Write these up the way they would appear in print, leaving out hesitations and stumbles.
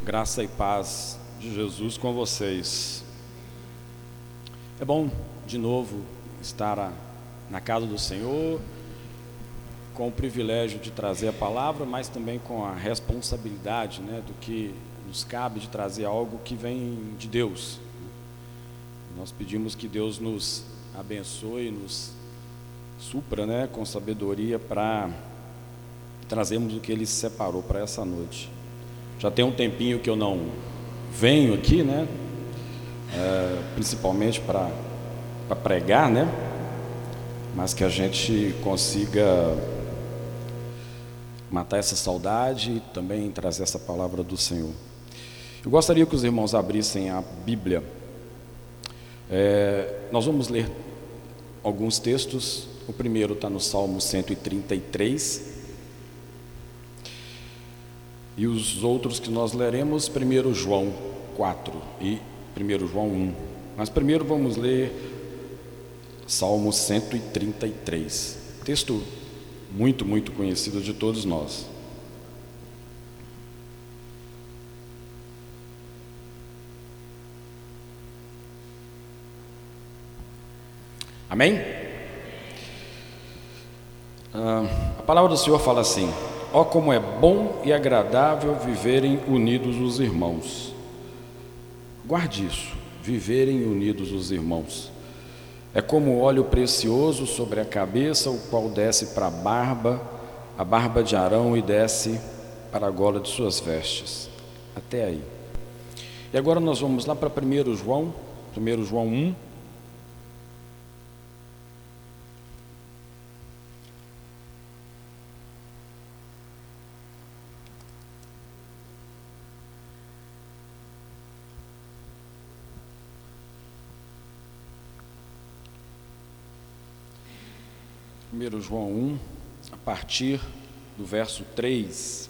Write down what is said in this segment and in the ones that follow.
Graça e paz de Jesus com vocês. É bom de novo estar na casa do Senhor, com o privilégio de trazer a palavra, mas também com a responsabilidade, do que nos cabe de trazer algo que vem de Deus. Nós pedimos que Deus nos abençoe, nos supra, com sabedoria para trazermos o que Ele separou para essa noite. Já tem um tempinho que eu não venho aqui, principalmente para pregar, mas que a gente consiga matar essa saudade e também trazer essa palavra do Senhor. Eu gostaria que os irmãos abrissem a Bíblia. Nós vamos ler alguns textos. O primeiro está no Salmo 133. E os outros que nós leremos, 1 João 4 e 1 João 1. Mas primeiro vamos ler Salmo 133. Texto muito, muito conhecido de todos nós. Amém? A palavra do Senhor fala assim: ó, como é bom e agradável viverem unidos os irmãos. Guarde isso, viverem unidos os irmãos. É como óleo precioso sobre a cabeça, o qual desce para a barba de Arão, e desce para a gola de suas vestes. Até aí. E agora nós vamos lá para 1 João 1. João 1, a partir do verso 3.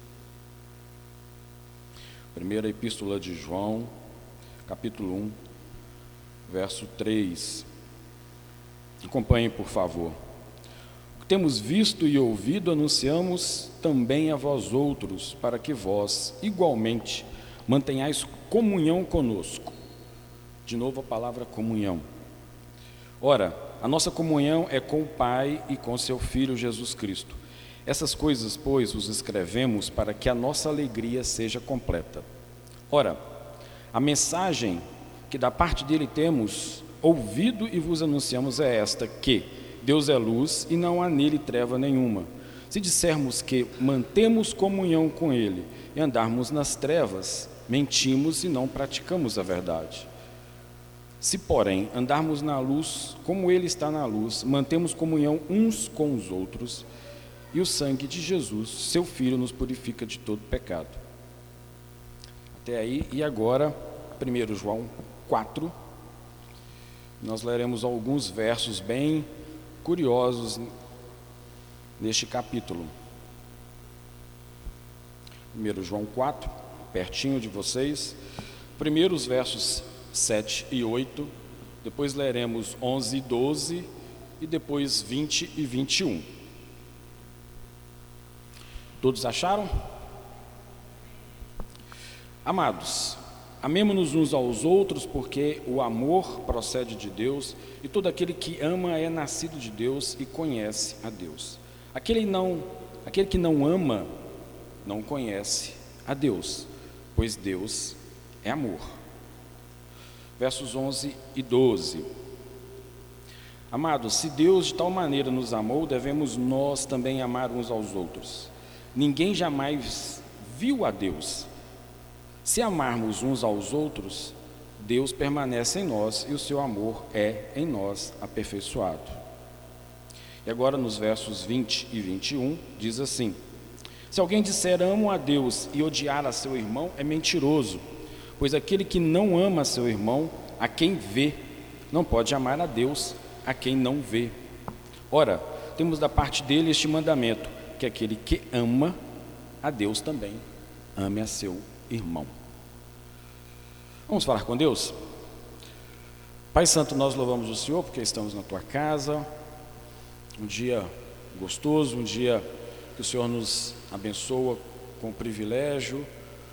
Primeira epístola de João, capítulo 1, verso 3. Acompanhem, por favor. O que temos visto e ouvido anunciamos também a vós outros, para que vós, igualmente, mantenhais comunhão conosco. De novo a palavra comunhão. Ora, a nossa comunhão é com o Pai e com seu Filho Jesus Cristo. Essas coisas, pois, vos escrevemos para que a nossa alegria seja completa. Ora, a mensagem que da parte dele temos ouvido e vos anunciamos é esta, que Deus é luz e não há nele treva nenhuma. Se dissermos que mantemos comunhão com ele e andarmos nas trevas, mentimos e não praticamos a verdade. Se, porém, andarmos na luz, como Ele está na luz, mantemos comunhão uns com os outros, e o sangue de Jesus, seu Filho, nos purifica de todo pecado. Até aí, e agora, 1 João 4, nós leremos alguns versos bem curiosos neste capítulo. 1 João 4, pertinho de vocês, primeiro os versos 7 e 8, depois leremos 11 e 12, e depois 20 e 21. Todos acharam? Amados, amemo-nos uns aos outros, porque o amor procede de Deus, e todo aquele que ama é nascido de Deus e conhece a Deus. Aquele que não ama, não conhece a Deus, pois Deus é amor. Versos 11 e 12. Amados, se Deus de tal maneira nos amou, devemos nós também amar uns aos outros. Ninguém jamais viu a Deus. Se amarmos uns aos outros, Deus permanece em nós e o seu amor é em nós aperfeiçoado. E agora nos versos 20 e 21 diz assim: se alguém disser amo a Deus e odiar a seu irmão, é mentiroso. Pois aquele que não ama seu irmão, a quem vê, não pode amar a Deus, a quem não vê. Ora, temos da parte dele este mandamento, que aquele que ama a Deus também ame a seu irmão. Vamos falar com Deus? Pai Santo, nós louvamos o Senhor porque estamos na tua casa, um dia gostoso, um dia que o Senhor nos abençoa com o privilégio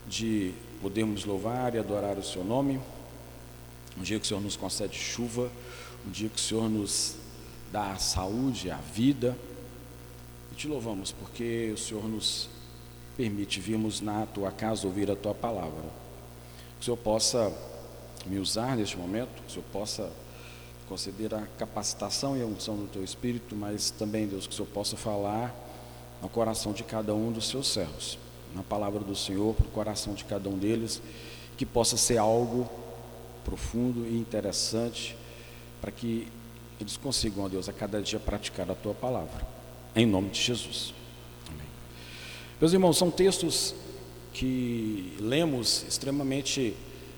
de podermos louvar e adorar o Seu nome, um dia que o Senhor nos concede chuva, um dia que o Senhor nos dá a saúde, a vida, e te louvamos porque o Senhor nos permite virmos na Tua casa ouvir a Tua palavra. Que o Senhor possa me usar neste momento, que o Senhor possa conceder a capacitação e a unção do Teu Espírito, mas também, Deus, que o Senhor possa falar no coração de cada um dos Seus servos, na palavra do Senhor, para o coração de cada um deles, que possa ser algo profundo e interessante, para que eles consigam, ó Deus, a cada dia praticar a Tua palavra, em nome de Jesus. Amém. Meus irmãos, são textos que lemos extremamente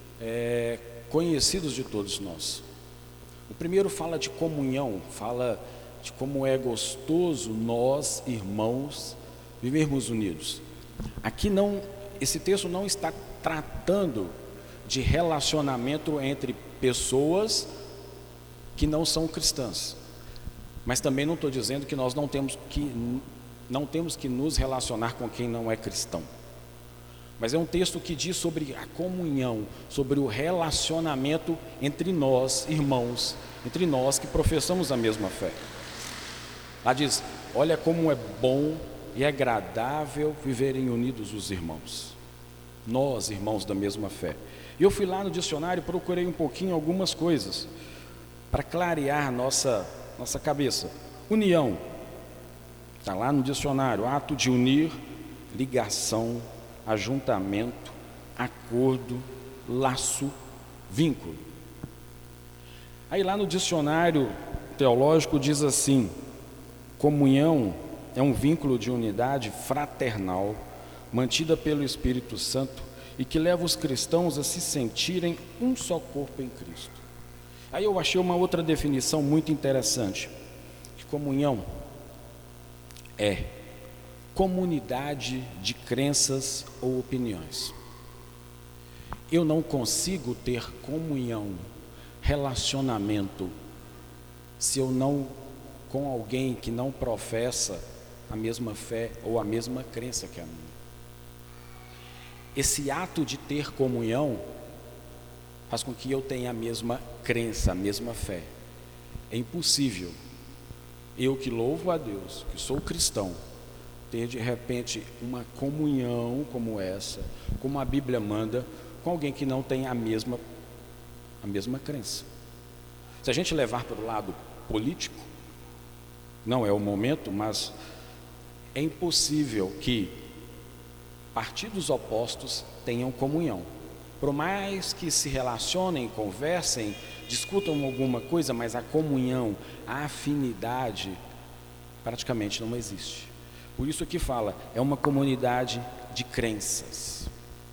conhecidos de todos nós. O primeiro fala de comunhão, fala de como é gostoso nós, irmãos, vivermos unidos. Aqui não, esse texto não está tratando de relacionamento entre pessoas que não são cristãs, mas também não estou dizendo que nós não temos que nos relacionar com quem não é cristão. Mas é um texto que diz sobre a comunhão, sobre o relacionamento entre nós, irmãos, entre nós que professamos a mesma fé. Lá diz: olha como é bom e agradável viverem unidos os irmãos. Nós, irmãos da mesma fé. E eu fui lá no dicionário e procurei um pouquinho algumas coisas para clarear nossa cabeça. União, está lá no dicionário: ato de unir, ligação, ajuntamento, acordo, laço, vínculo. Aí lá no dicionário teológico diz assim: comunhão é um vínculo de unidade fraternal mantida pelo Espírito Santo e que leva os cristãos a se sentirem um só corpo em Cristo. Aí eu achei uma outra definição muito interessante, que comunhão é comunidade de crenças ou opiniões. Eu não consigo ter comunhão, relacionamento, se eu não com alguém que não professa a mesma fé ou a mesma crença que a minha. Esse ato de ter comunhão faz com que eu tenha a mesma crença, a mesma fé. É impossível eu que louvo a Deus, que sou cristão, ter de repente uma comunhão como essa, como a Bíblia manda, com alguém que não tem a mesma crença. Se a gente levar para o lado político, não é o momento, mas é impossível que partidos opostos tenham comunhão. Por mais que se relacionem, conversem, discutam alguma coisa, mas a comunhão, a afinidade praticamente não existe. Por isso que fala, é uma comunidade de crenças.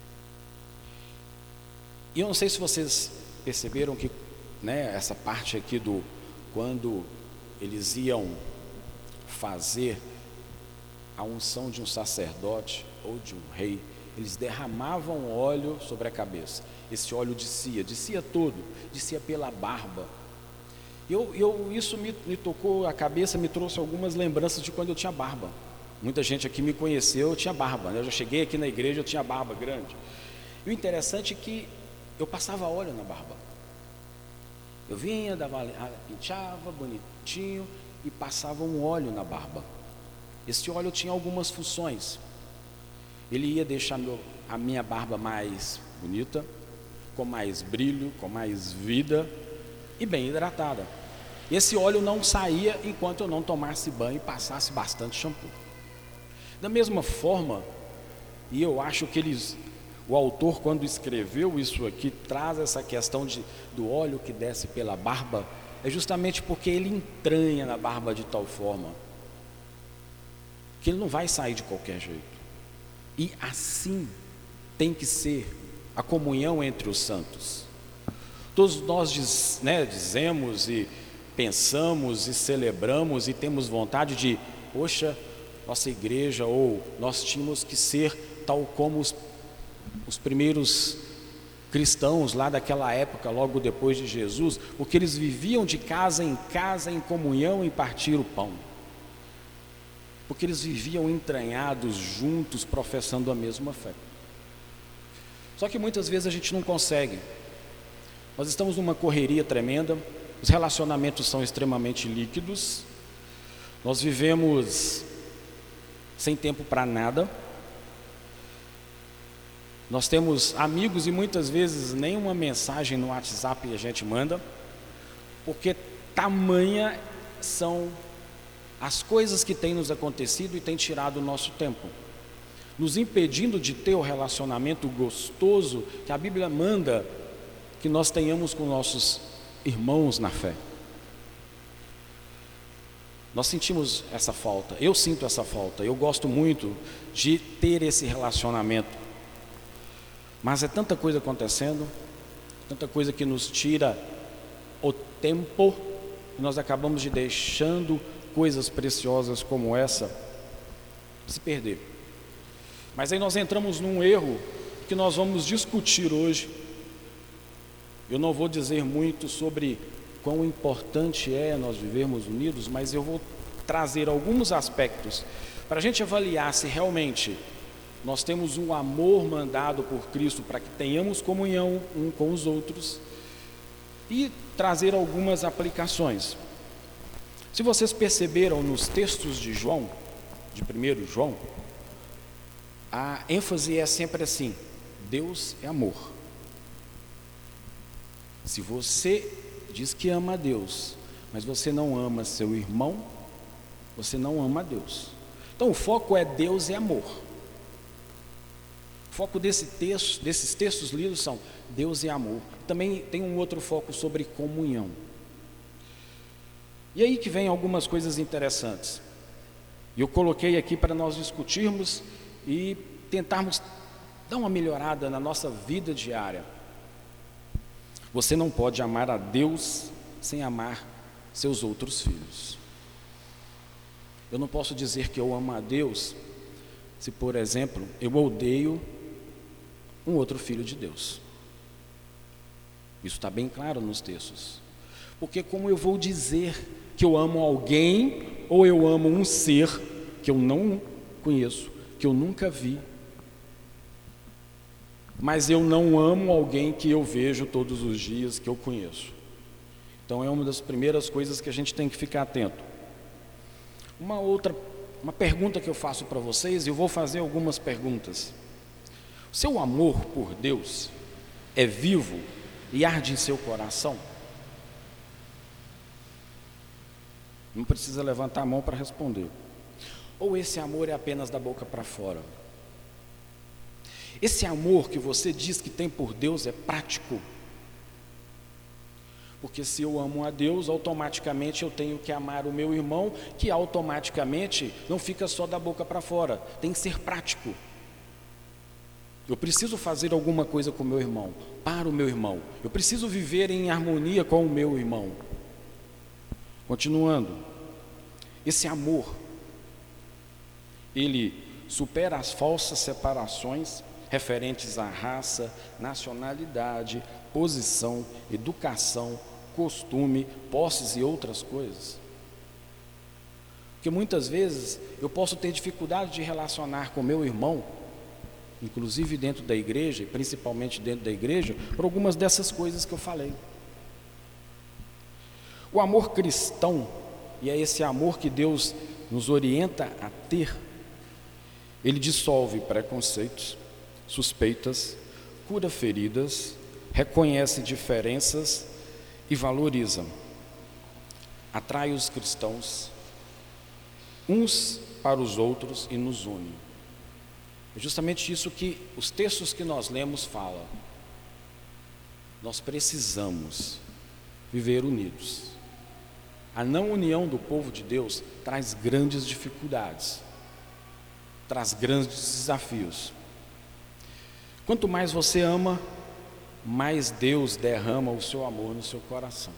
E eu não sei se vocês perceberam que, essa parte aqui do quando eles iam fazer a unção de um sacerdote ou de um rei, eles derramavam óleo sobre a cabeça. Esse óleo descia todo, descia pela barba. Isso me tocou a cabeça, me trouxe algumas lembranças de quando eu tinha barba. Muita gente aqui me conheceu, eu tinha barba, Eu já cheguei aqui na igreja, eu tinha barba grande. E o interessante é que eu passava óleo na barba. Eu vinha, penteava bonitinho e passava um óleo na barba. Esse óleo tinha algumas funções. Ele ia deixar a minha barba mais bonita, com mais brilho, com mais vida e bem hidratada. Esse óleo não saía enquanto eu não tomasse banho e passasse bastante shampoo. Da mesma forma, e eu acho que o autor, quando escreveu isso aqui, traz essa questão do óleo que desce pela barba, é justamente porque ele entranha na barba de tal forma que ele não vai sair de qualquer jeito. E assim tem que ser a comunhão entre os santos. Todos nós dizemos e pensamos e celebramos e temos vontade de, poxa, nossa igreja, ou nós tínhamos que ser tal como os primeiros cristãos lá daquela época, logo depois de Jesus, porque eles viviam de casa em comunhão, em partir o pão. Porque eles viviam entranhados juntos, professando a mesma fé. Só que muitas vezes a gente não consegue. Nós estamos numa correria tremenda, os relacionamentos são extremamente líquidos, nós vivemos sem tempo para nada, nós temos amigos e muitas vezes nem uma mensagem no WhatsApp a gente manda, porque tamanha são as coisas que têm nos acontecido e têm tirado o nosso tempo, nos impedindo de ter o relacionamento gostoso que a Bíblia manda que nós tenhamos com nossos irmãos na fé. Nós sentimos essa falta, eu sinto essa falta, eu gosto muito de ter esse relacionamento, mas é tanta coisa acontecendo, tanta coisa que nos tira o tempo, e nós acabamos de deixando coisas preciosas como essa se perder. Mas aí nós entramos num erro que nós vamos discutir hoje. Eu não vou dizer muito sobre quão importante é nós vivermos unidos, mas eu vou trazer alguns aspectos para a gente avaliar se realmente nós temos um amor mandado por Cristo para que tenhamos comunhão um com os outros e trazer algumas aplicações. Se vocês perceberam nos textos de João, de 1 João, a ênfase é sempre assim: Deus é amor. Se você diz que ama a Deus, mas você não ama seu irmão, você não ama a Deus. Então o foco é Deus e amor. O foco desses textos lidos são Deus e amor. Também tem um outro foco sobre comunhão. E aí que vem algumas coisas interessantes. E eu coloquei aqui para nós discutirmos e tentarmos dar uma melhorada na nossa vida diária. Você não pode amar a Deus sem amar seus outros filhos. Eu não posso dizer que eu amo a Deus se, por exemplo, eu odeio um outro filho de Deus. Isso está bem claro nos textos. Porque como eu vou dizer que eu amo alguém ou eu amo um ser que eu não conheço, que eu nunca vi, mas eu não amo alguém que eu vejo todos os dias, que eu conheço? Então é uma das primeiras coisas que a gente tem que ficar atento. Uma pergunta que eu faço para vocês, e eu vou fazer algumas perguntas. O seu amor por Deus é vivo e arde em seu coração? Não precisa levantar a mão para responder. Ou esse amor é apenas da boca para fora? Esse amor que você diz que tem por Deus é prático. Porque se eu amo a Deus, automaticamente eu tenho que amar o meu irmão, que automaticamente não fica só da boca para fora, tem que ser prático. Eu preciso fazer alguma coisa com o meu irmão, para o meu irmão. Eu preciso viver em harmonia com o meu irmão. Continuando, esse amor, ele supera as falsas separações referentes à raça, nacionalidade, posição, educação, costume, posses e outras coisas. Porque muitas vezes eu posso ter dificuldade de relacionar com meu irmão, inclusive dentro da igreja, e principalmente dentro da igreja, por algumas dessas coisas que eu falei. O amor cristão, e é esse amor que Deus nos orienta a ter, ele dissolve preconceitos, suspeitas, cura feridas, reconhece diferenças e valoriza. Atrai os cristãos uns para os outros e nos une. É justamente isso que os textos que nós lemos falam. Nós precisamos viver unidos. A não união do povo de Deus traz grandes dificuldades, traz grandes desafios. Quanto mais você ama, mais Deus derrama o seu amor no seu coração.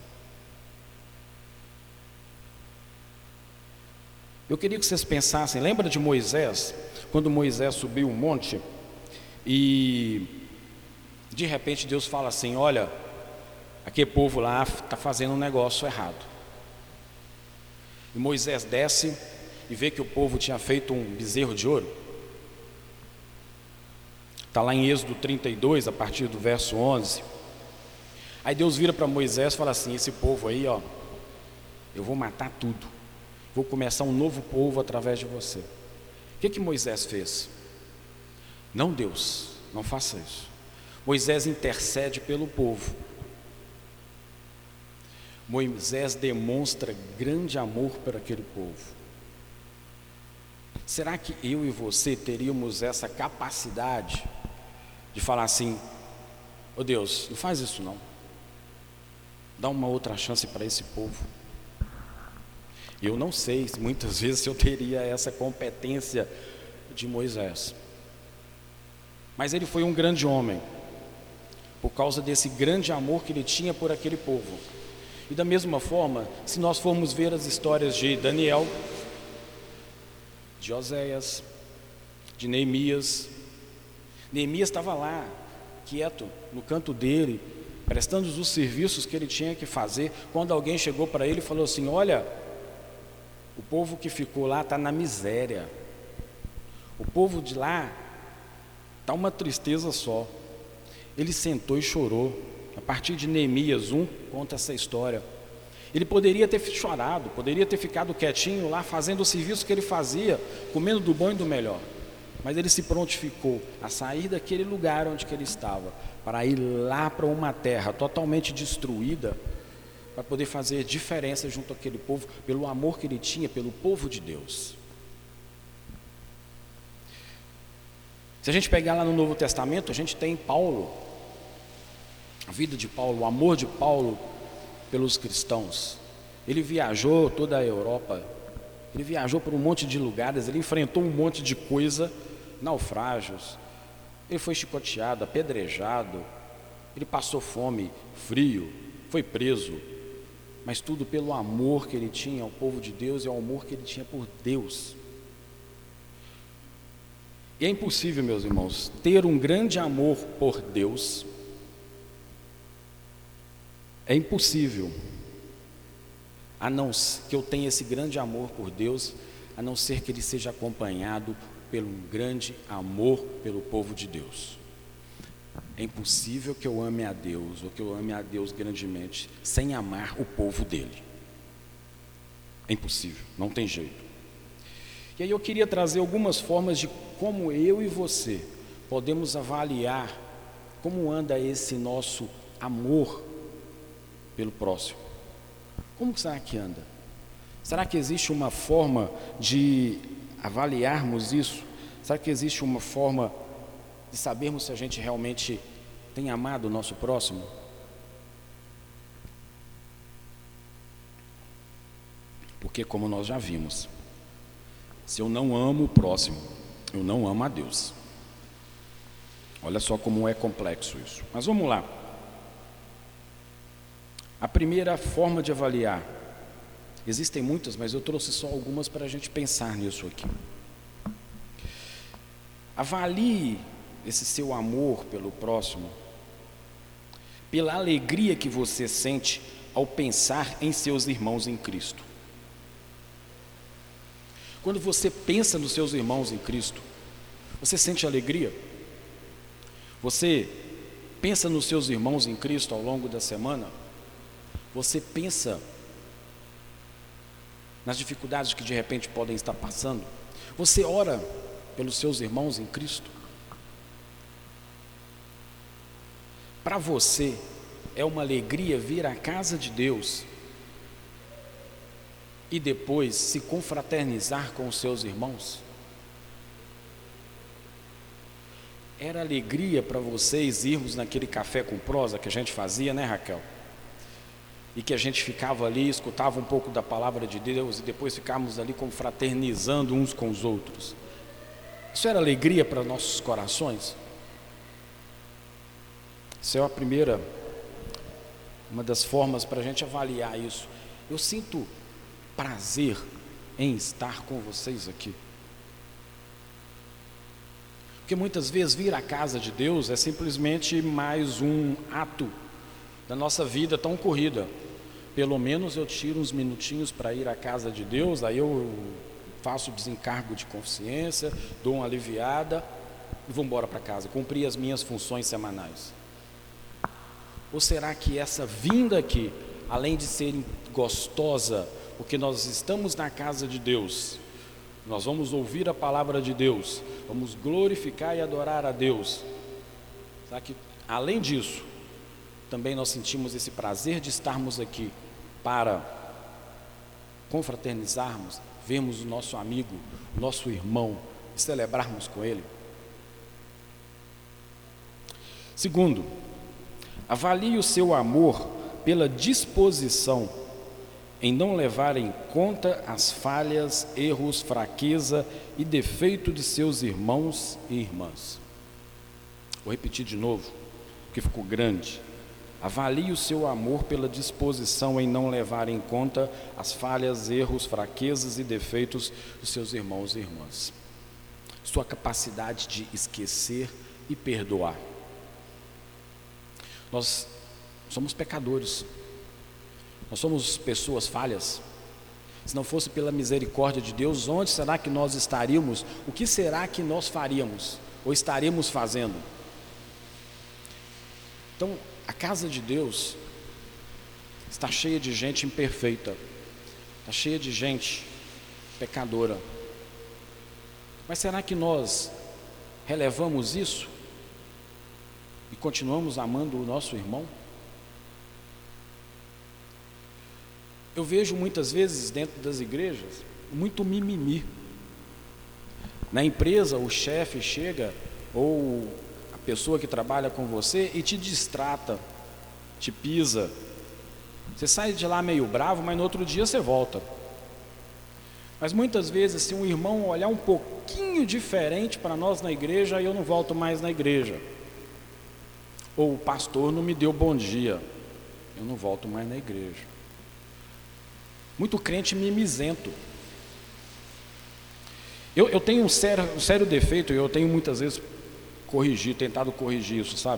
Eu queria que vocês pensassem, lembra de Moisés? Quando Moisés subiu um monte e de repente Deus fala assim: olha, aquele povo lá está fazendo um negócio errado. E Moisés desce e vê que o povo tinha feito um bezerro de ouro. Está lá em Êxodo 32, a partir do verso 11. Aí Deus vira para Moisés e fala assim: esse povo aí, ó, eu vou matar tudo, vou começar um novo povo através de você. O que Moisés fez? Não, Deus, não faça isso. Moisés intercede pelo povo. Moisés demonstra grande amor por aquele povo. Será que eu e você teríamos essa capacidade de falar assim: ô Deus, não faz isso não, dá uma outra chance para esse povo? Eu não sei, muitas vezes eu teria essa competência de Moisés, mas ele foi um grande homem, por causa desse grande amor que ele tinha por aquele povo. E da mesma forma, se nós formos ver as histórias de Daniel, de Oséias, de Neemias, Neemias estava lá, quieto, no canto dele, prestando os serviços que ele tinha que fazer, quando alguém chegou para ele e falou assim: olha, o povo que ficou lá está na miséria, o povo de lá está uma tristeza só. Ele sentou e chorou. A partir de Neemias 1, conta essa história. Ele poderia ter chorado, poderia ter ficado quietinho lá, fazendo o serviço que ele fazia, comendo do bom e do melhor, mas ele se prontificou a sair daquele lugar onde que ele estava, para ir lá para uma terra totalmente destruída, para poder fazer diferença junto àquele povo, pelo amor que ele tinha pelo povo de Deus. Se a gente pegar lá no Novo Testamento, a gente tem Paulo, a vida de Paulo, o amor de Paulo pelos cristãos. Ele viajou toda a Europa, ele viajou por um monte de lugares, ele enfrentou um monte de coisa, naufrágios, ele foi chicoteado, apedrejado, ele passou fome, frio, foi preso, mas tudo pelo amor que ele tinha ao povo de Deus e ao amor que ele tinha por Deus. E é impossível, meus irmãos, ter um grande amor por Deus. É impossível, a não que eu tenha esse grande amor por Deus, a não ser que ele seja acompanhado pelo grande amor pelo povo de Deus. É impossível que eu ame a Deus, ou que eu ame a Deus grandemente, sem amar o povo dele. É impossível, não tem jeito. E aí eu queria trazer algumas formas de como eu e você podemos avaliar como anda esse nosso amor pelo próximo. Como será que anda? Será que existe uma forma de avaliarmos isso? Será que existe uma forma de sabermos se a gente realmente tem amado o nosso próximo? Porque, como nós já vimos, se eu não amo o próximo, eu não amo a Deus. Olha só como é complexo isso. Mas vamos lá. A primeira forma de avaliar, existem muitas, mas eu trouxe só algumas para a gente pensar nisso aqui. Avalie esse seu amor pelo próximo, pela alegria que você sente ao pensar em seus irmãos em Cristo. Quando você pensa nos seus irmãos em Cristo, você sente alegria? Você pensa nos seus irmãos em Cristo ao longo da semana? Você pensa nas dificuldades que de repente podem estar passando? Você ora pelos seus irmãos em Cristo? Para você é uma alegria vir à casa de Deus e depois se confraternizar com os seus irmãos? Era alegria para vocês irmos naquele café com prosa que a gente fazia, né, Raquel? E que a gente ficava ali, escutava um pouco da palavra de Deus e depois ficávamos ali confraternizando uns com os outros. Isso era alegria para nossos corações? Isso é a primeira, uma das formas para a gente avaliar isso. Eu sinto prazer em estar com vocês aqui. Porque muitas vezes vir à casa de Deus é simplesmente mais um ato da nossa vida tão corrida. Pelo menos eu tiro uns minutinhos para ir à casa de Deus, aí eu faço desencargo de consciência, dou uma aliviada, e vou embora para casa, cumprir as minhas funções semanais? Ou será que essa vinda aqui, além de ser gostosa, porque nós estamos na casa de Deus, nós vamos ouvir a palavra de Deus, vamos glorificar e adorar a Deus, será que além disso, também nós sentimos esse prazer de estarmos aqui para confraternizarmos, vermos o nosso amigo, o nosso irmão e celebrarmos com ele? Segundo, avalie o seu amor pela disposição em não levar em conta as falhas, erros, fraqueza e defeito de seus irmãos e irmãs. Vou repetir de novo, porque ficou grande. Avalie o seu amor pela disposição em não levar em conta as falhas, erros, fraquezas e defeitos dos seus irmãos e irmãs. Sua capacidade de esquecer e perdoar. Nós somos pecadores. Nós somos pessoas falhas. Se não fosse pela misericórdia de Deus, onde será que nós estaríamos? O que será que nós faríamos? Ou estaremos fazendo? Então, a casa de Deus está cheia de gente imperfeita, está cheia de gente pecadora. Mas será que nós relevamos isso e continuamos amando o nosso irmão? Eu vejo muitas vezes dentro das igrejas muito mimimi. Na empresa o chefe chega, ou a pessoa que trabalha com você, e te distrata, te pisa. Você sai de lá meio bravo, mas no outro dia você volta. Mas muitas vezes, se um irmão olhar um pouquinho diferente para nós na igreja, eu não volto mais na igreja. Ou o pastor não me deu bom dia, eu não volto mais na igreja. Muito crente mimizento. Eu tenho um sério defeito, e eu tenho muitas vezes tentado corrigir isso, sabe?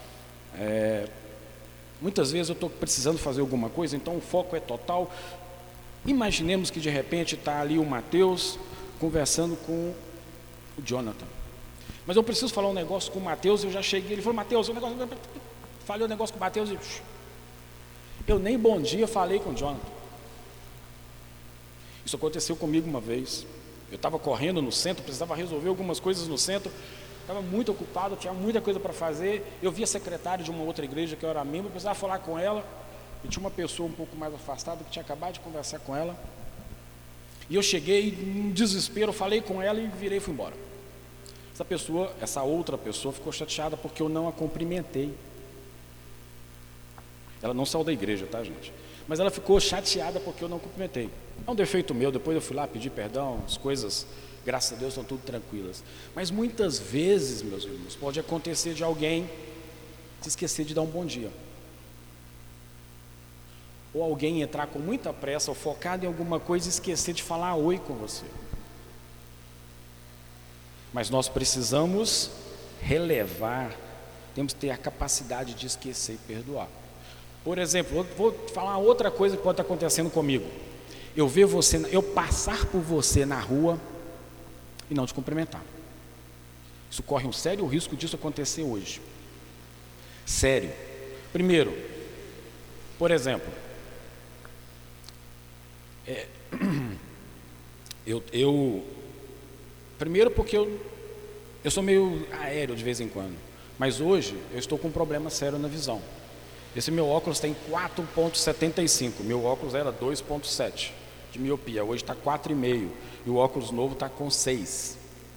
Muitas vezes eu estou precisando fazer alguma coisa, então o foco é total. Imaginemos que de repente está ali o Mateus conversando com o Jonathan. Mas eu preciso falar um negócio com o Mateus, eu já cheguei, ele falou: Mateus, falei um negócio com o Mateus e eu nem bom dia falei com o Jonathan. Isso aconteceu comigo uma vez. Eu estava correndo no centro, precisava resolver algumas coisas no centro, estava muito ocupado, tinha muita coisa para fazer. Eu vi a secretária de uma outra igreja que eu era membro, precisava falar com ela, e tinha uma pessoa um pouco mais afastada que tinha acabado de conversar com ela. E eu cheguei em desespero, falei com ela e virei e fui embora. Essa outra pessoa ficou chateada porque eu não a cumprimentei. Ela não saiu da igreja, tá, gente? Mas ela ficou chateada porque eu não cumprimentei. É um defeito meu, depois eu fui lá pedir perdão, as coisas, graças a Deus, estão tudo tranquilas. Mas muitas vezes, meus irmãos, pode acontecer de alguém se esquecer de dar um bom dia. Ou alguém entrar com muita pressa, ou focado em alguma coisa e esquecer de falar oi com você. Mas nós precisamos relevar, temos que ter a capacidade de esquecer e perdoar. Por exemplo, vou falar outra coisa que pode estar acontecendo comigo. Eu passar por você na rua e não te cumprimentar. Isso corre um sério risco disso acontecer hoje. Sério. Primeiro, por exemplo, primeiro porque eu sou meio aéreo de vez em quando, mas hoje eu estou com um problema sério na visão. Esse meu óculos tem 4,75, meu óculos era 2,7 de miopia, hoje está 4,5 e o óculos novo está com 6.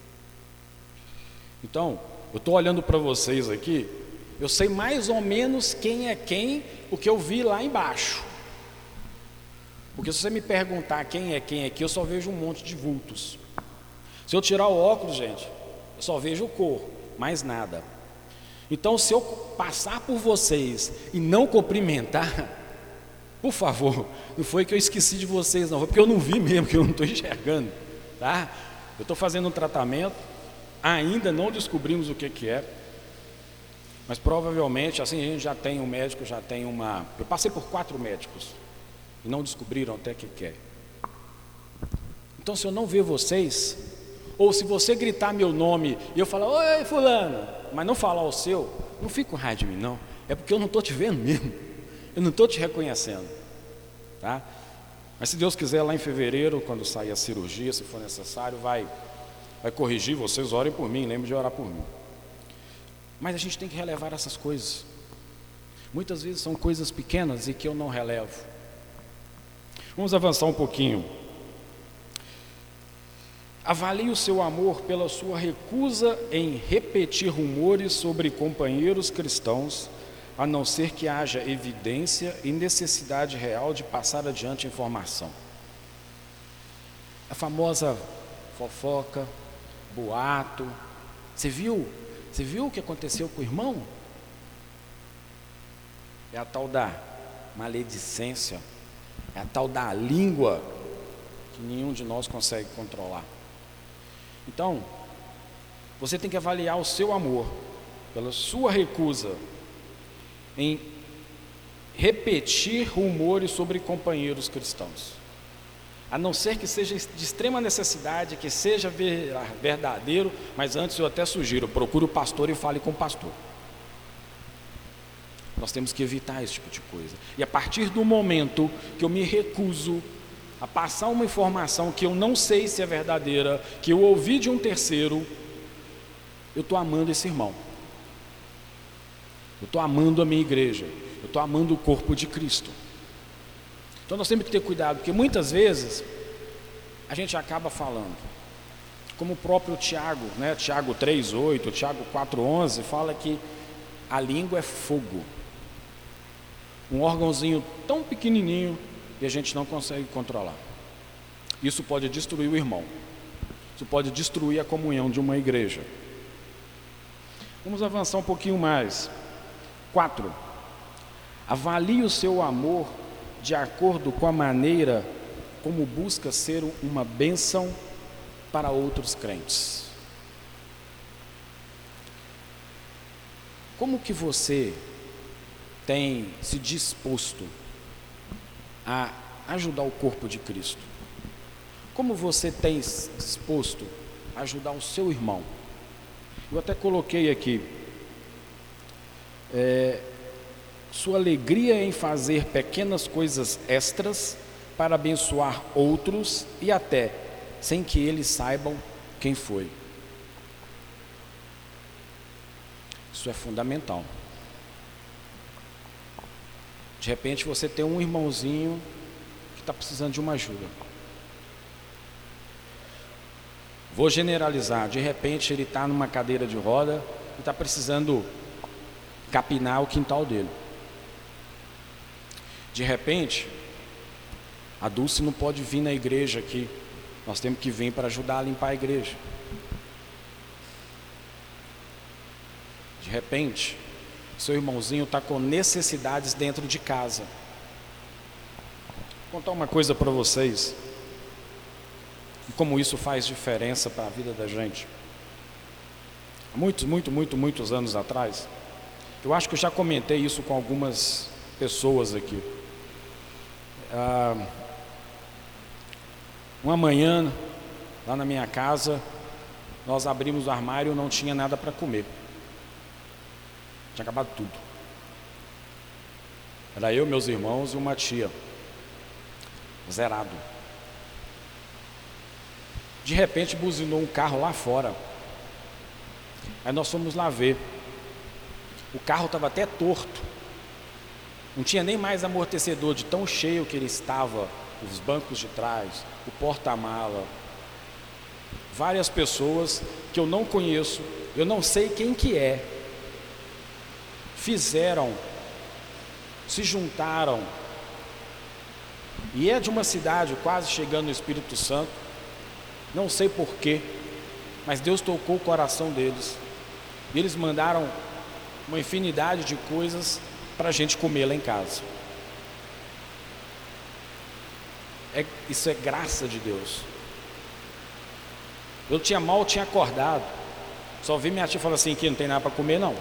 Então, eu estou olhando para vocês aqui, eu sei mais ou menos quem é quem, o que eu vi lá embaixo. Porque se você me perguntar quem é quem aqui, eu só vejo um monte de vultos. Se eu tirar o óculos, gente, eu só vejo cor, mais nada. Então, se eu passar por vocês e não cumprimentar, por favor, não foi que eu esqueci de vocês, não, foi porque eu não vi mesmo, que eu não estou enxergando, tá? Eu estou fazendo um tratamento, ainda não descobrimos o que é, mas provavelmente, assim, a gente já tem um médico, eu passei por 4 médicos, e não descobriram até o que é. Então, se eu não ver vocês, Ou se você gritar meu nome e eu falar, oi fulano, mas não falar o seu, não fica com raiva de mim não, é porque eu não estou te vendo mesmo, eu não estou te reconhecendo, tá? Mas se Deus quiser, lá em fevereiro, quando sair a cirurgia, se for necessário, vai corrigir, vocês orem por mim, lembrem de orar por mim. Mas a gente tem que relevar essas coisas. Muitas vezes são coisas pequenas e que eu não relevo. Vamos avançar um pouquinho. Avalie o seu amor pela sua recusa em repetir rumores sobre companheiros cristãos, a não ser que haja evidência e necessidade real de passar adiante a informação. A famosa fofoca, boato. Você viu o que aconteceu com o irmão? É a tal da maledicência, é a tal da língua que nenhum de nós consegue controlar. Então, você tem que avaliar o seu amor pela sua recusa em repetir rumores sobre companheiros cristãos, a não ser que seja de extrema necessidade, que seja verdadeiro, mas antes eu até sugiro, procure o pastor e fale com o pastor. Nós temos que evitar esse tipo de coisa. E a partir do momento que eu me recuso a passar uma informação que eu não sei se é verdadeira, que eu ouvi de um terceiro, eu estou amando esse irmão, eu estou amando a minha igreja, eu estou amando o corpo de Cristo. Então nós temos que ter cuidado, porque muitas vezes a gente acaba falando, como o próprio Tiago, né? Tiago 3,8, Tiago 4,11 fala que a língua é fogo, um órgãozinho tão pequenininho e a gente não consegue controlar. Isso pode destruir o irmão, isso pode destruir a comunhão de uma igreja. Vamos avançar um pouquinho mais. 4. Avalie o seu amor de acordo com a maneira como busca ser uma bênção para outros crentes. Como que você tem se disposto a ajudar o corpo de Cristo? Como você tem se disposto a ajudar o seu irmão? Eu até coloquei aqui, sua alegria em fazer pequenas coisas extras para abençoar outros e até sem que eles saibam quem foi. Isso é fundamental. De repente você tem um irmãozinho que está precisando de uma ajuda. Vou generalizar, de repente ele está numa cadeira de roda e está precisando capinar o quintal dele. De repente, a Dulce não pode vir na igreja aqui, nós temos que vir para ajudar a limpar a igreja. De repente, seu irmãozinho está com necessidades dentro de casa. Vou contar uma coisa para vocês, e como isso faz diferença para a vida da gente. Muitos anos atrás, eu acho que eu já comentei isso com algumas pessoas aqui. Uma manhã, lá na minha casa, nós abrimos o armário e não tinha nada para comer. Tinha acabado tudo. Era eu, meus irmãos e uma tia. Zerado. De repente buzinou um carro lá fora. Aí nós fomos lá ver. O carro estava até torto. Não tinha nem mais amortecedor de tão cheio que ele estava. Os bancos de trás, o porta-mala. Várias pessoas que eu não conheço, eu não sei quem que é, fizeram, se juntaram, e é de uma cidade quase chegando no Espírito Santo, não sei porquê, mas Deus tocou o coração deles, e eles mandaram uma infinidade de coisas para a gente comer lá em casa. Isso é graça de Deus. Eu mal tinha acordado, só vi minha tia falar assim, que não tem nada para comer não.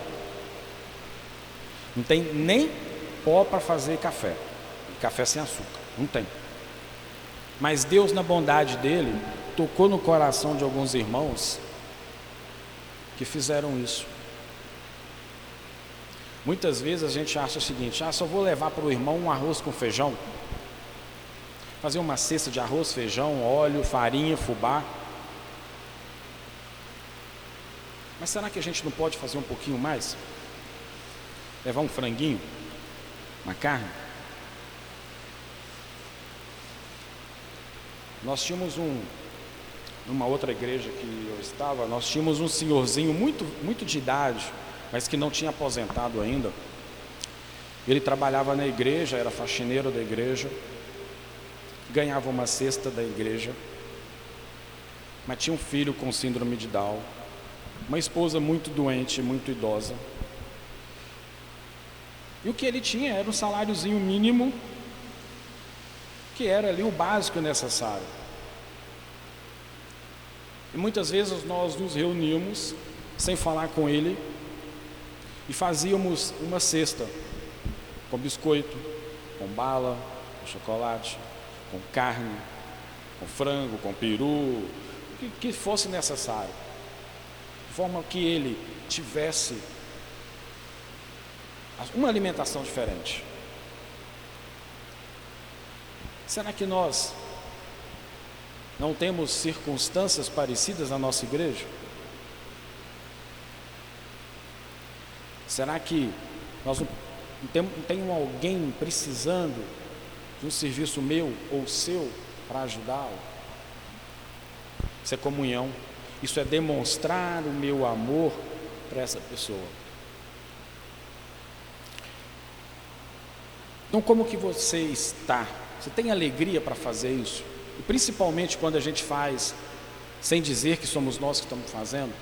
Não tem nem pó para fazer café. Café sem açúcar, não tem. Mas Deus, na bondade dele, tocou no coração de alguns irmãos que fizeram isso. Muitas vezes a gente acha o seguinte: só vou levar para o irmão um arroz com feijão, fazer uma cesta de arroz, feijão, óleo, farinha, fubá. Mas será que a gente não pode fazer um pouquinho mais? Levar um franguinho, uma carne? Nós tínhamos numa outra igreja que eu estava, nós tínhamos um senhorzinho muito de idade, mas que não tinha aposentado ainda. Ele trabalhava na igreja, era faxineiro da igreja, ganhava uma cesta da igreja, mas tinha um filho com síndrome de Down, uma esposa muito doente, muito idosa. E o que ele tinha era um saláriozinho mínimo, que era ali o básico necessário. E muitas vezes nós nos reuníamos sem falar com ele e fazíamos uma cesta com biscoito, com bala, com chocolate, com carne, com frango, com peru, o que fosse necessário, de forma que ele tivesse uma alimentação diferente. Será que nós não temos circunstâncias parecidas na nossa igreja? Será que nós não temos alguém precisando de um serviço meu ou seu para ajudá-lo? Isso é comunhão, isso é demonstrar o meu amor para essa pessoa. Então, como que você está? Você tem alegria para fazer isso? E principalmente quando a gente faz sem dizer que somos nós que estamos fazendo,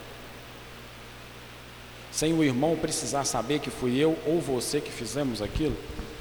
sem o irmão precisar saber que fui eu ou você que fizemos aquilo.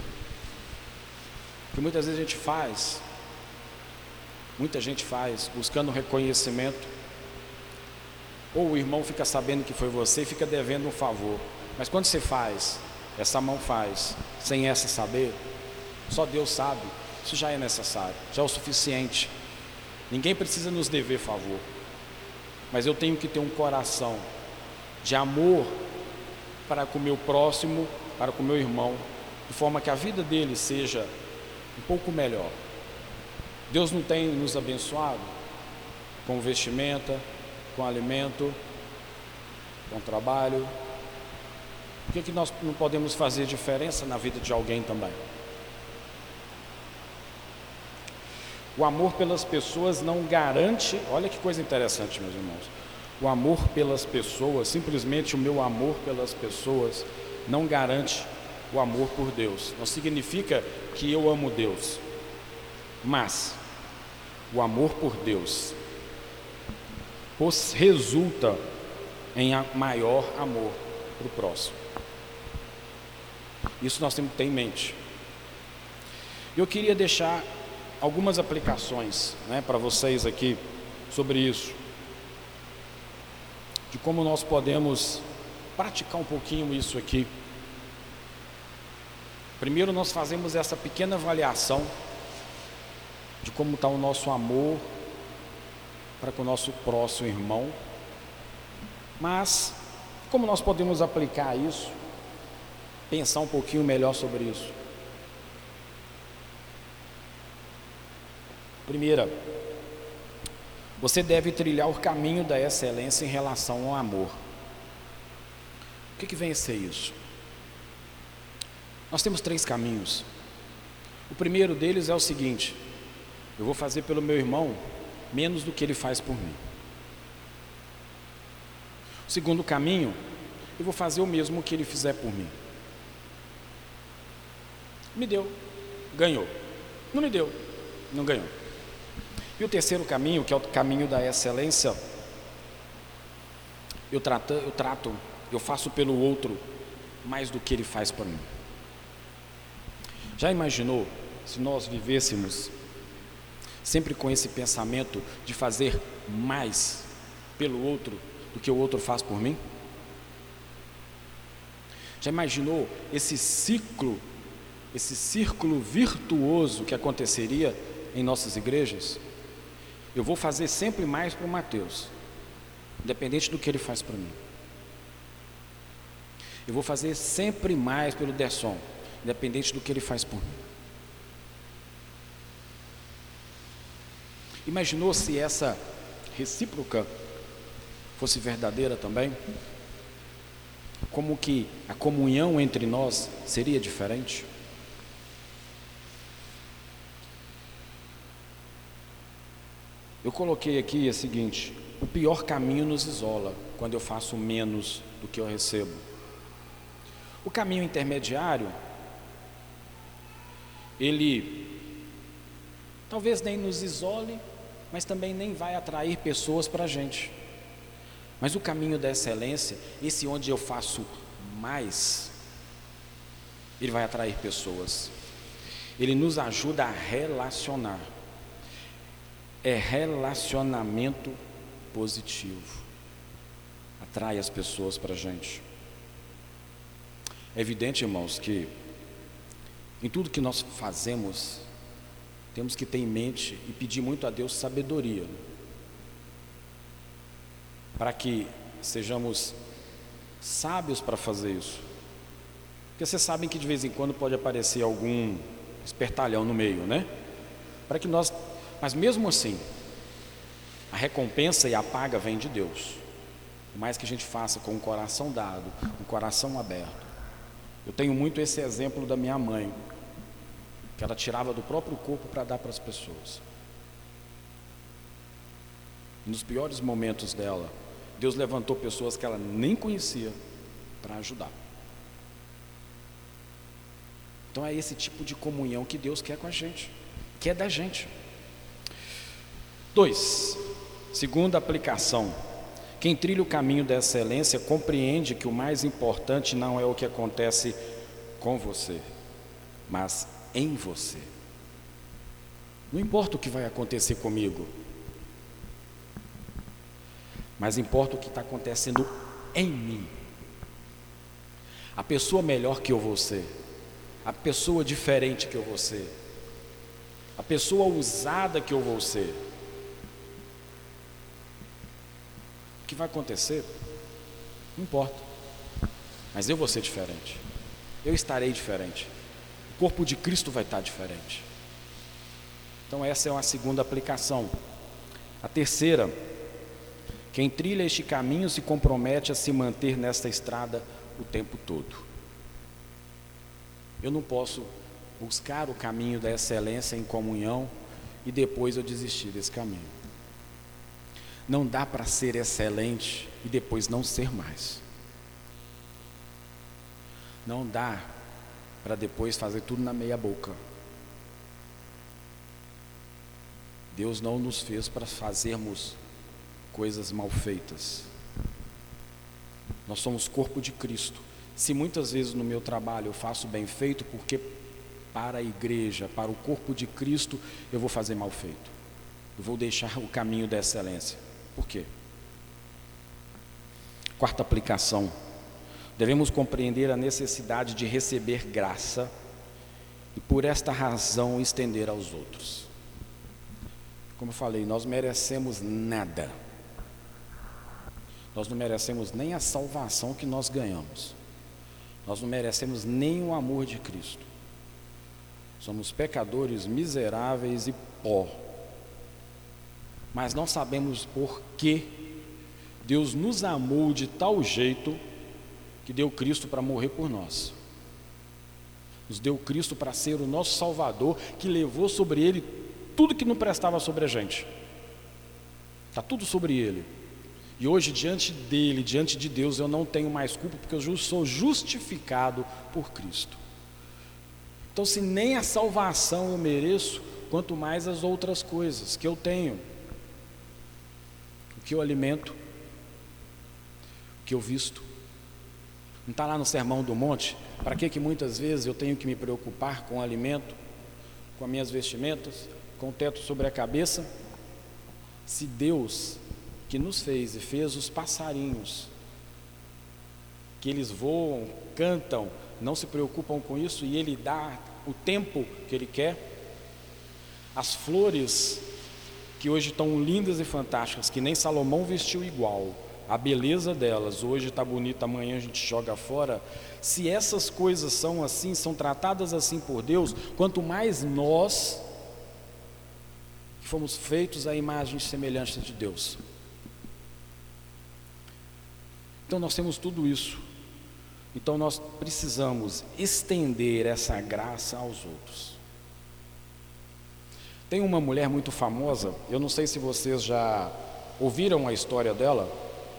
Que muitas vezes a gente faz, muita gente faz buscando reconhecimento, ou o irmão fica sabendo que foi você e fica devendo um favor. Mas quando você faz, essa mão faz, sem essa saber, só Deus sabe, isso já é necessário, já é o suficiente. Ninguém precisa nos dever favor, mas eu tenho que ter um coração de amor para com o meu próximo, para com o meu irmão, de forma que a vida dele seja um pouco melhor. Deus não tem nos abençoado com vestimenta, com alimento, com trabalho. Por que nós não podemos fazer diferença na vida de alguém também? O amor pelas pessoas não garante, olha que coisa interessante, meus irmãos. O amor pelas pessoas, simplesmente o meu amor pelas pessoas, não garante o amor por Deus. Não significa que eu amo Deus, mas o amor por Deus resulta em maior amor para o próximo. Isso nós temos que ter em mente. Eu queria deixar algumas aplicações, para vocês aqui sobre isso, de como nós podemos praticar um pouquinho isso aqui. Primeiro nós fazemos essa pequena avaliação de como está o nosso amor para com o nosso próximo irmão, mas como nós podemos aplicar isso, pensar um pouquinho melhor sobre isso. Primeira, você deve trilhar o caminho da excelência em relação ao amor. O que vem a ser isso? Nós temos 3 caminhos. O primeiro deles é o seguinte: eu vou fazer pelo meu irmão menos do que ele faz por mim. O segundo caminho, eu vou fazer o mesmo que ele fizer por mim. Me deu, ganhou. Não me deu, não ganhou. E o terceiro caminho, que é o caminho da excelência, eu faço pelo outro mais do que ele faz por mim. Já imaginou se nós vivêssemos sempre com esse pensamento de fazer mais pelo outro do que o outro faz por mim? Já imaginou esse círculo virtuoso que aconteceria em nossas igrejas? Eu vou fazer sempre mais para o Mateus, independente do que ele faz para mim. Eu vou fazer sempre mais pelo Derson, independente do que ele faz por mim. Imaginou se essa recíproca fosse verdadeira também? Como que a comunhão entre nós seria diferente? Eu coloquei aqui o seguinte: o pior caminho nos isola quando eu faço menos do que eu recebo. O caminho intermediário, ele talvez nem nos isole, mas também nem vai atrair pessoas para a gente. Mas o caminho da excelência, esse onde eu faço mais, ele vai atrair pessoas. Ele nos ajuda a relacionar. É relacionamento positivo. Atrai as pessoas para a gente. É evidente, irmãos, que em tudo que nós fazemos, temos que ter em mente e pedir muito a Deus sabedoria, para que sejamos sábios para fazer isso. Porque vocês sabem que de vez em quando pode aparecer algum espertalhão no meio, né? Para que nós, mas mesmo assim, a recompensa e a paga vem de Deus. Por mais que a gente faça com o coração dado, um coração aberto. Eu tenho muito esse exemplo da minha mãe, que ela tirava do próprio corpo para dar para as pessoas. E nos piores momentos dela, Deus levantou pessoas que ela nem conhecia para ajudar. Então é esse tipo de comunhão que Deus quer com a gente, que é da gente. 2. Segunda aplicação. Quem trilha o caminho da excelência compreende que o mais importante não é o que acontece com você, mas em você. Não importa o que vai acontecer comigo, mas importa o que está acontecendo em mim. A pessoa melhor que eu vou ser, a pessoa diferente que eu vou ser, a pessoa ousada que eu vou ser. O que vai acontecer? Não importa, mas eu vou ser diferente, eu estarei diferente, o corpo de Cristo vai estar diferente. Então essa é uma segunda aplicação. A terceira: quem trilha este caminho se compromete a se manter nesta estrada o tempo todo. Eu não posso buscar o caminho da excelência em comunhão e depois eu desistir desse caminho. Não dá para ser excelente e depois não ser mais. Não dá para depois fazer tudo na meia boca. Deus não nos fez para fazermos coisas mal feitas. Nós somos corpo de Cristo. Se muitas vezes no meu trabalho eu faço bem feito, porque para a igreja, para o corpo de Cristo, eu vou fazer mal feito. Eu vou deixar o caminho da excelência. Por quê? Quarta aplicação: devemos compreender a necessidade de receber graça e por esta razão estender aos outros. Como eu falei, nós merecemos nada. Nós não merecemos nem a salvação que nós ganhamos. Nós não merecemos nem o amor de Cristo. Somos pecadores miseráveis e pó. Mas não sabemos por que Deus nos amou de tal jeito que deu Cristo para morrer por nós. Nos deu Cristo para ser o nosso Salvador, que levou sobre Ele tudo que não prestava sobre a gente. Está tudo sobre Ele. E hoje, diante dEle, diante de Deus, eu não tenho mais culpa, porque eu sou justificado por Cristo. Então, se nem a salvação eu mereço, quanto mais as outras coisas que eu tenho. O que eu alimento, o que eu visto. Não está lá no Sermão do Monte? Para que muitas vezes eu tenho que me preocupar com o alimento, com as minhas vestimentas, com o teto sobre a cabeça? Se Deus, que nos fez e fez os passarinhos, que eles voam, cantam, não se preocupam com isso, e Ele dá o tempo que Ele quer, as flores que hoje estão lindas e fantásticas, que nem Salomão vestiu igual, a beleza delas, hoje está bonita, amanhã a gente joga fora. Se essas coisas são assim, são tratadas assim por Deus, quanto mais nós, que fomos feitos à imagem e semelhança de Deus. Então nós temos tudo isso. Então nós precisamos estender essa graça aos outros. Tem uma mulher muito famosa, eu não sei se vocês já ouviram a história dela.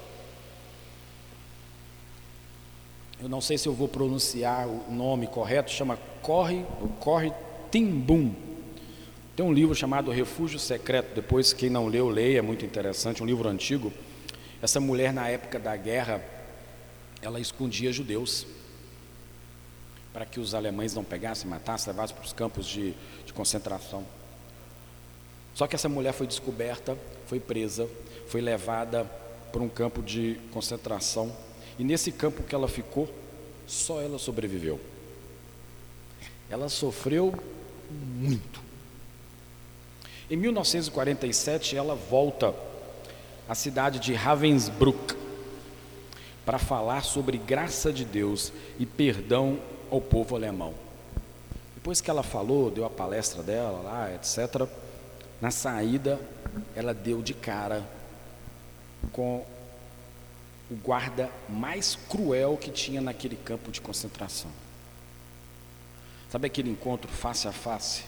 Eu não sei se eu vou pronunciar o nome correto, chama Corrie ten Boom. Tem um livro chamado Refúgio Secreto, depois quem não leu, leia, é muito interessante, um livro antigo. Essa mulher, na época da guerra, ela escondia judeus, para que os alemães não pegassem, matassem, levassem para os campos de concentração. Só que essa mulher foi descoberta, foi presa, foi levada para um campo de concentração, e nesse campo que ela ficou, só ela sobreviveu. Ela sofreu muito. Em 1947, ela volta à cidade de Ravensbrück para falar sobre graça de Deus e perdão ao povo alemão. Depois que ela falou, deu a palestra dela lá, etc., na saída, ela deu de cara com o guarda mais cruel que tinha naquele campo de concentração. Sabe aquele encontro face a face?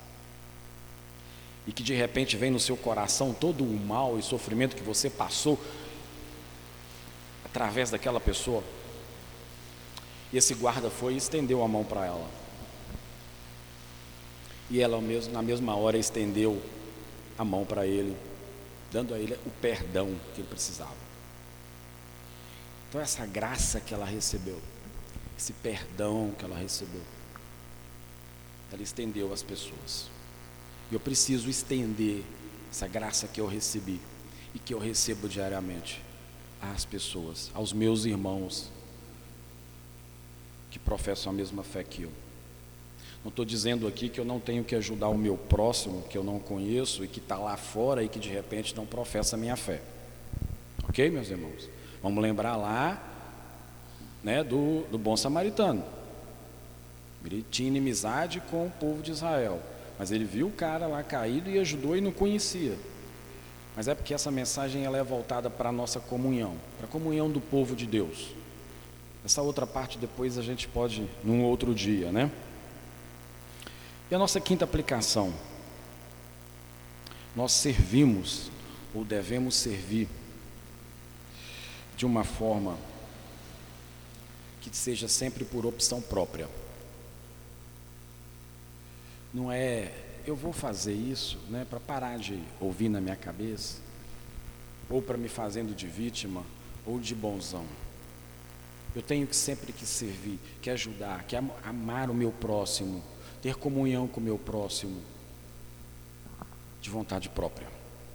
E que de repente vem no seu coração todo o mal e sofrimento que você passou através daquela pessoa? E esse guarda foi e estendeu a mão para ela. E ela na mesma hora estendeu a mão para ele, dando a ele o perdão que ele precisava. Então essa graça que ela recebeu, esse perdão que ela recebeu, ela estendeu às pessoas. E eu preciso estender essa graça que eu recebi e que eu recebo diariamente às pessoas, aos meus irmãos que professam a mesma fé que eu. Não estou dizendo aqui que eu não tenho que ajudar o meu próximo, que eu não conheço e que está lá fora e que de repente não professa a minha fé. Ok, meus irmãos? Vamos lembrar lá, né, do bom samaritano. Ele tinha inimizade com o povo de Israel, mas ele viu o cara lá caído e ajudou e não conhecia. Mas é porque essa mensagem ela é voltada para a nossa comunhão, para a comunhão do povo de Deus. Essa outra parte depois a gente pode, num outro dia, né? E a nossa quinta aplicação: nós servimos ou devemos servir de uma forma que seja sempre por opção própria. Não é, eu vou fazer isso, né, para parar de ouvir na minha cabeça, ou para me fazendo de vítima, ou de bonzão. Eu tenho que sempre que servir, que ajudar, que amar o meu próximo, ter comunhão com o meu próximo, de vontade própria.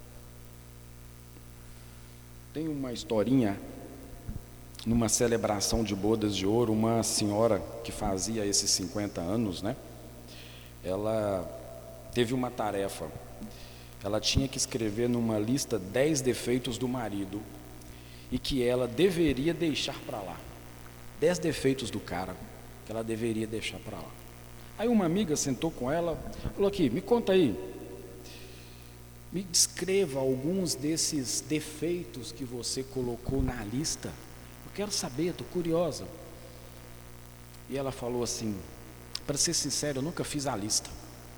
Tem uma historinha, numa celebração de bodas de ouro, uma senhora que fazia esses 50 anos, né? Ela teve uma tarefa. Ela tinha que escrever numa lista 10 defeitos do marido e que ela deveria deixar para lá. 10 defeitos do cara que ela deveria deixar para lá. Aí uma amiga sentou com ela, falou aqui, me conta aí, me descreva alguns desses defeitos que você colocou na lista. Eu quero saber, estou curiosa. E ela falou assim, para ser sincero, eu nunca fiz a lista.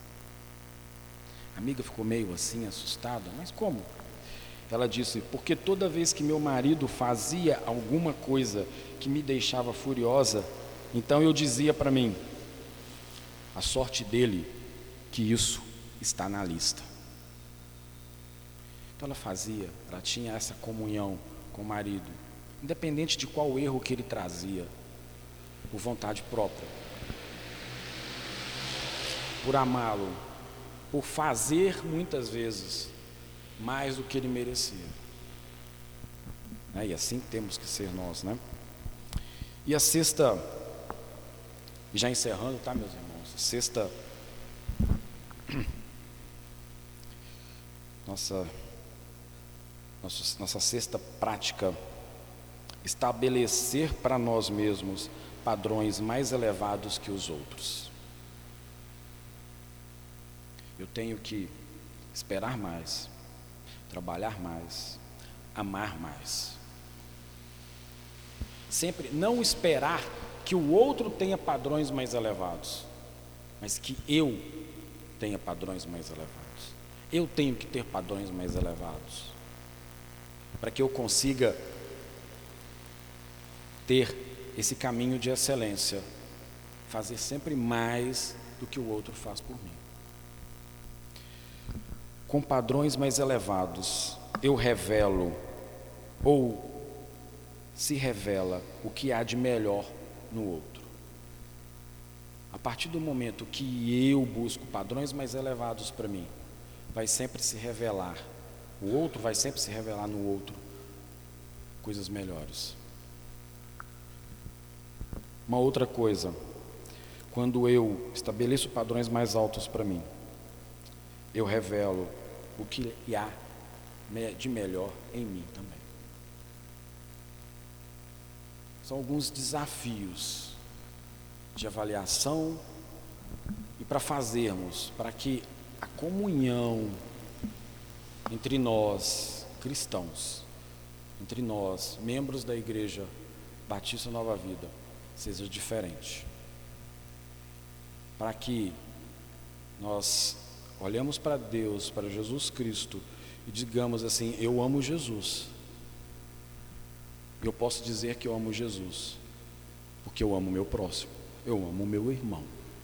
A amiga ficou meio assim, assustada, mas como? Ela disse, porque toda vez que meu marido fazia alguma coisa que me deixava furiosa, então eu dizia para mim, a sorte dele que isso está na lista. Então ela tinha essa comunhão com o marido, independente de qual erro que ele trazia, por vontade própria, por amá-lo, por fazer muitas vezes mais do que ele merecia. E assim temos que ser nós, né? E a sexta, já encerrando, tá, meus irmãos? Nós nossa sexta prática, estabelecer para nós mesmos padrões mais elevados que os outros. Eu tenho que esperar mais, trabalhar mais, amar mais. Sempre não esperar que o outro tenha padrões mais elevados, mas que eu tenha padrões mais elevados. Eu tenho que ter padrões mais elevados, para que eu consiga ter esse caminho de excelência, fazer sempre mais do que o outro faz por mim. Com padrões mais elevados, eu revelo, ou se revela, o que há de melhor no outro. A partir do momento que eu busco padrões mais elevados para mim, vai sempre se revelar, o outro vai sempre se revelar no outro coisas melhores. Uma outra coisa, quando eu estabeleço padrões mais altos para mim, eu revelo o que há de melhor em mim também. São alguns desafios de avaliação e para fazermos, para que a comunhão entre nós, cristãos, entre nós, membros da Igreja Batista Nova Vida, seja diferente. Para que nós olhemos para Deus, para Jesus Cristo e digamos assim: eu amo Jesus. Eu posso dizer que eu amo Jesus, porque eu amo o meu próximo, eu amo o meu irmão.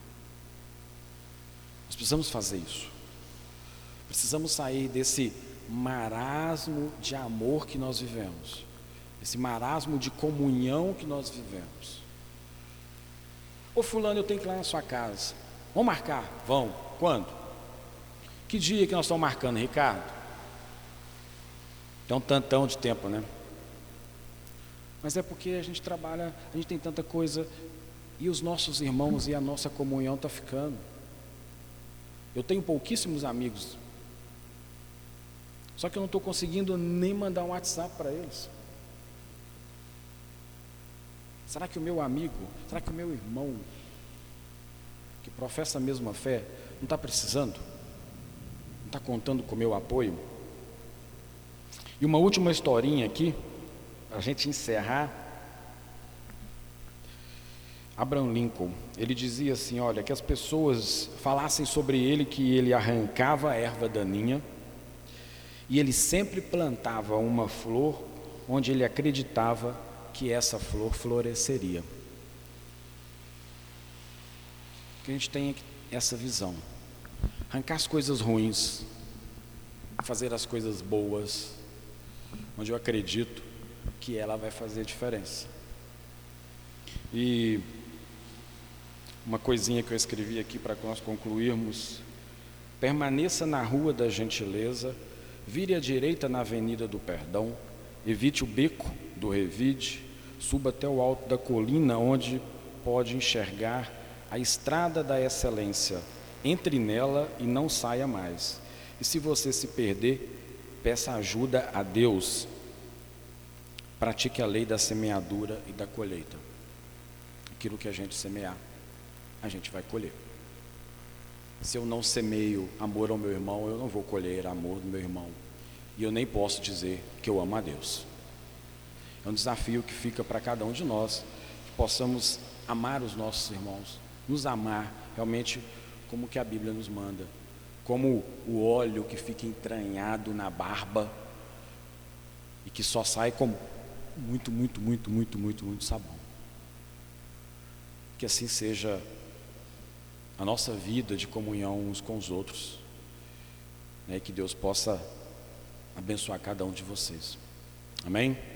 Nós precisamos fazer isso. Precisamos sair desse marasmo de amor que nós vivemos, esse marasmo de comunhão que nós vivemos. Ô fulano, eu tenho que ir lá na sua casa. Vamos marcar? Vão. Quando? Que dia que nós estamos marcando, Ricardo? Tem um tantão de tempo, né? Mas é porque a gente trabalha, a gente tem tanta coisa, e os nossos irmãos e a nossa comunhão está ficando. Eu tenho pouquíssimos amigos, só que eu não estou conseguindo nem mandar um WhatsApp para eles. Será que o meu amigo, será que o meu irmão, que professa a mesma fé, não está precisando? Não está contando com o meu apoio? E uma última historinha aqui, para a gente encerrar. Abraham Lincoln, ele dizia assim: olha, que as pessoas falassem sobre ele que ele arrancava a erva daninha e ele sempre plantava uma flor onde ele acreditava que essa flor floresceria. Que a gente tenha essa visão, arrancar as coisas ruins, fazer as coisas boas, onde eu acredito que ela vai fazer diferença. E uma coisinha que eu escrevi aqui para nós concluirmos: permaneça na rua da gentileza, vire à direita na avenida do perdão, evite o beco do revide, suba até o alto da colina onde pode enxergar a estrada da excelência, entre nela e não saia mais. E se você se perder, peça ajuda a Deus. Pratique a lei da semeadura e da colheita. Aquilo que a gente semear, a gente vai colher. Se eu não semeio amor ao meu irmão, eu não vou colher amor do meu irmão. E eu nem posso dizer que eu amo a Deus. É um desafio que fica para cada um de nós, que possamos amar os nossos irmãos, nos amar realmente como que a Bíblia nos manda, como o óleo que fica entranhado na barba e que só sai com muito sabão. Que assim seja a nossa vida de comunhão uns com os outros, né? Que Deus possa abençoar cada um de vocês. Amém?